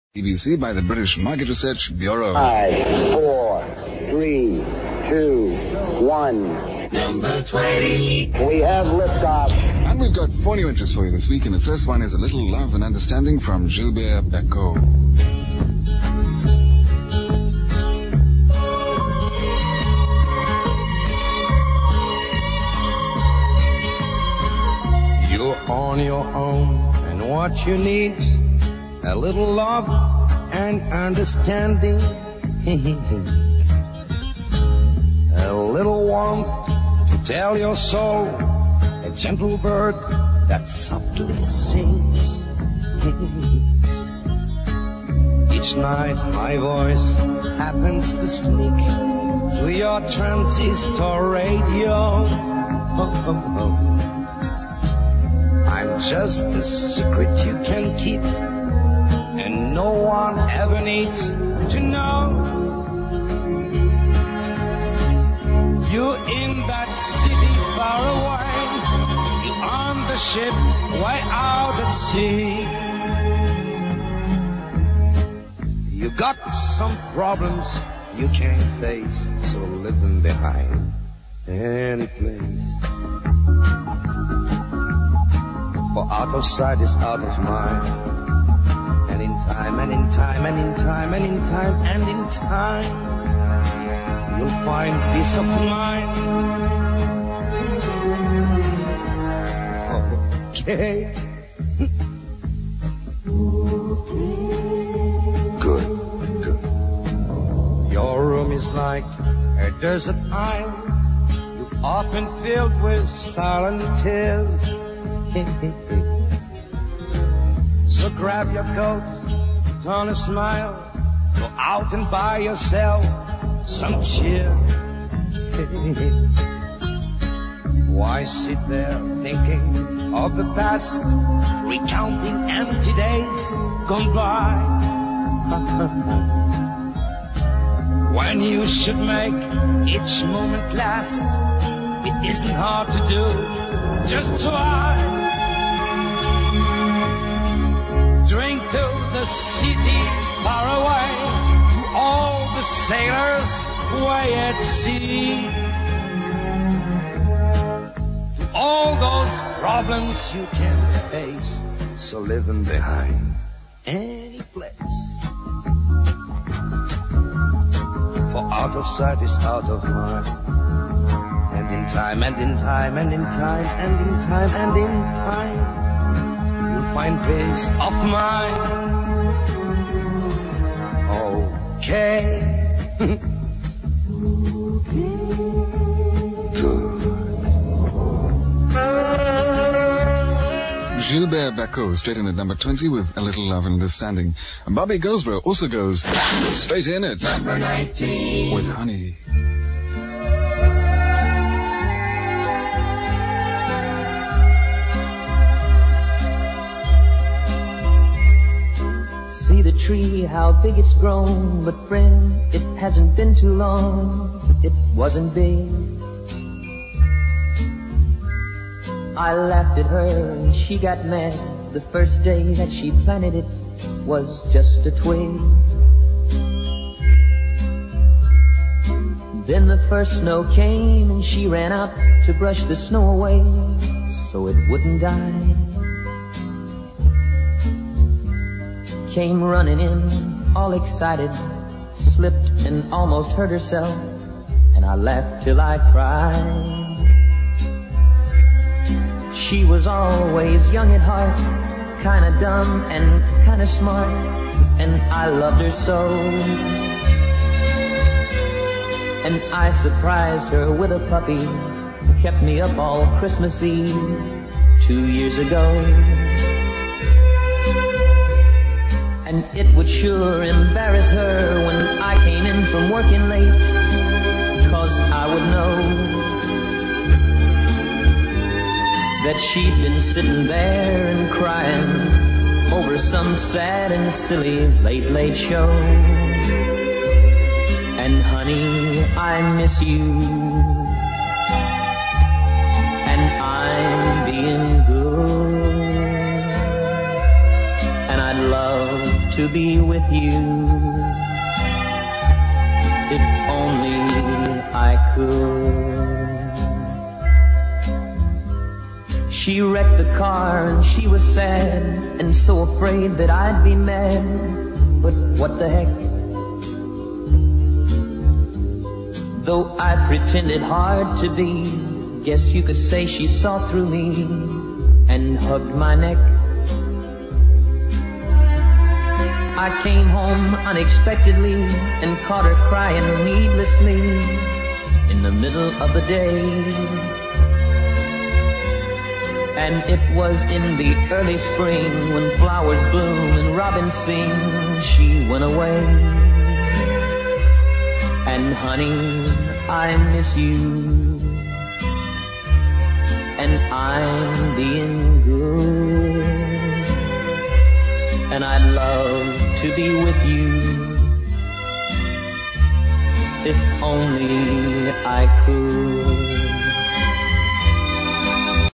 BBC by the British Market Research Bureau. 5, 4, 3, 2, 1. Number 20. We have liftoff. And we've got 4 new entries for you this week, and the first one is A Little Love and Understanding from Gilbert Bécaud. You're on your own, and what you need, a little love and understanding. A little warmth to tell your soul, a gentle bird that softly sings. Each night my voice happens to sneak to your transistor radio. I'm just a secret you can keep, and no one ever needs to know. You're in that city far away, you're on the ship way out at sea. You got some problems you can't face, so leave them behind any place. For out of sight is out of mind. And in time, and in time, and in time, and in time, and in time, you'll find peace of mind. Okay. Good. Your room is like a desert isle. You've often filled with silent tears. So grab your coat, put on a smile, go out and buy yourself some cheer. Why sit there thinking of the past, recounting empty days gone by, when you should make each moment last? It isn't hard to do, just try. Drink to the city far away, to all the sailors way at sea, to all those problems you can't face, so leave them behind any place. For out of sight is out of mind. And in time, and in time, and in time, and in time, and in time, you'll find peace of mind. Okay. Gilbert Bécaud straight in at number 20 with A Little Love and Understanding. And Bobby Goldsboro also goes straight in at Number 19. with Honey. See the tree, how big it's grown, but friend, it hasn't been too long, it wasn't big. I laughed at her and she got mad. The first day that she planted it was just a twig. Then the first snow came and she ran out to brush the snow away so it wouldn't die. Came running in, all excited, slipped and almost hurt herself, and I laughed till I cried. She was always young at heart, kinda dumb and kinda smart, and I loved her so. And I surprised her with a puppy, kept me up all Christmas Eve 2 years ago. And it would sure embarrass her when I came in from working late, 'cause I would know that she'd been sitting there and crying over some sad and silly late show. And honey, I miss you, and I'm being good, and I'd love to to be with you. If only I could. She wrecked the car and she was sad and so afraid that I'd be mad. But what the heck? Though I pretended hard to be, guess you could say she saw through me and hugged my neck. I came home unexpectedly and caught her crying needlessly in the middle of the day. And it was in the early spring when flowers bloom and robins sing, she went away. And honey, I miss you, and I'm being good, and I'd love to be with you, if only I could.